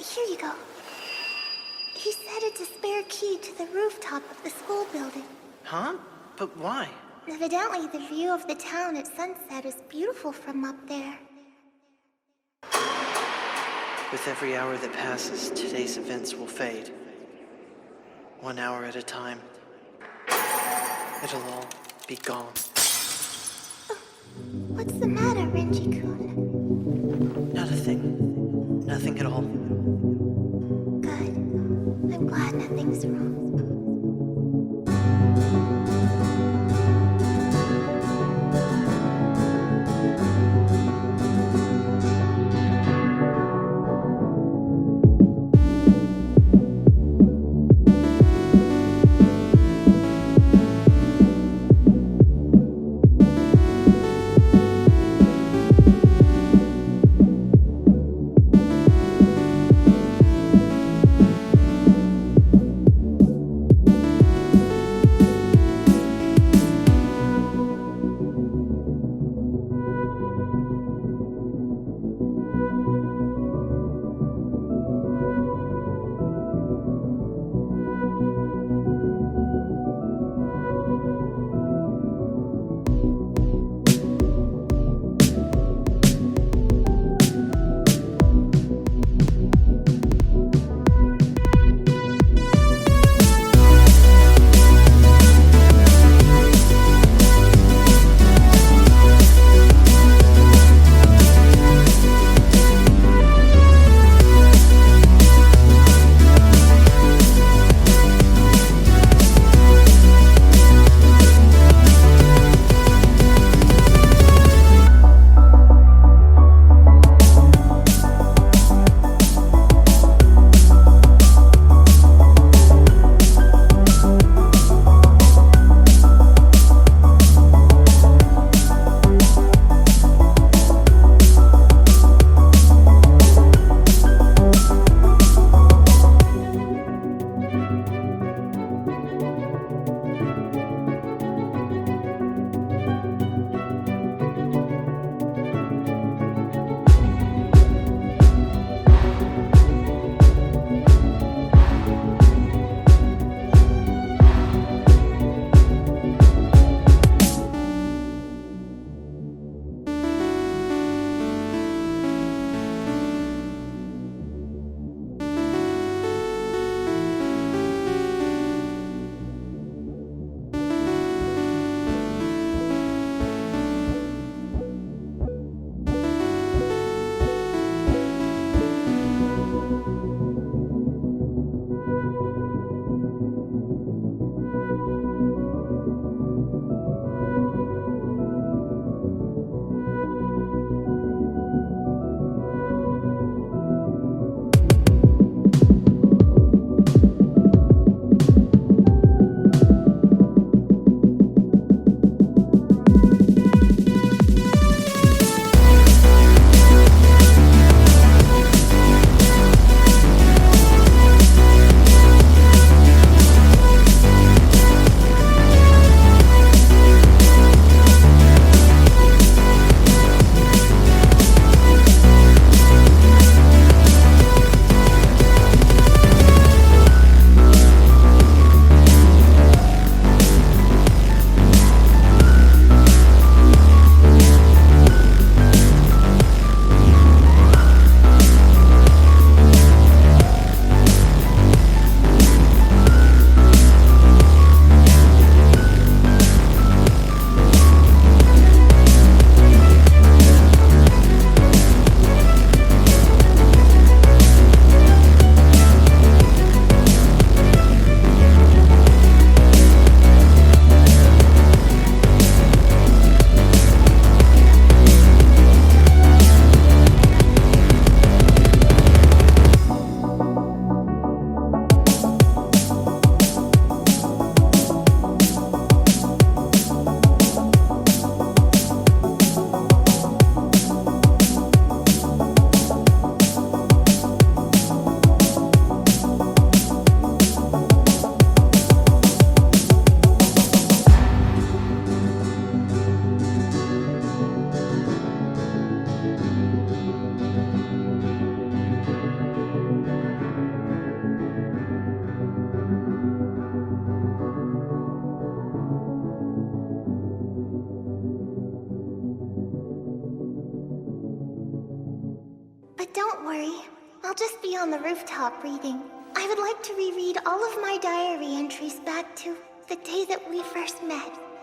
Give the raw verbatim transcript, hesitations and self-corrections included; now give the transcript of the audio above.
Here you go. He said it's a spare key to the rooftop of the school building. Huh? But why? Evidently, the view of the town at sunset is beautiful from up there. With every hour that passes, today's events will fade. One hour at a time. It'll all be gone. What's the matter, Renji-kun? Not a thing. Nothing at all. Good. I'm glad nothing's wrong. But don't worry, I'll just be on the rooftop reading. I would like to reread all of my diary entries back to the day that we first met.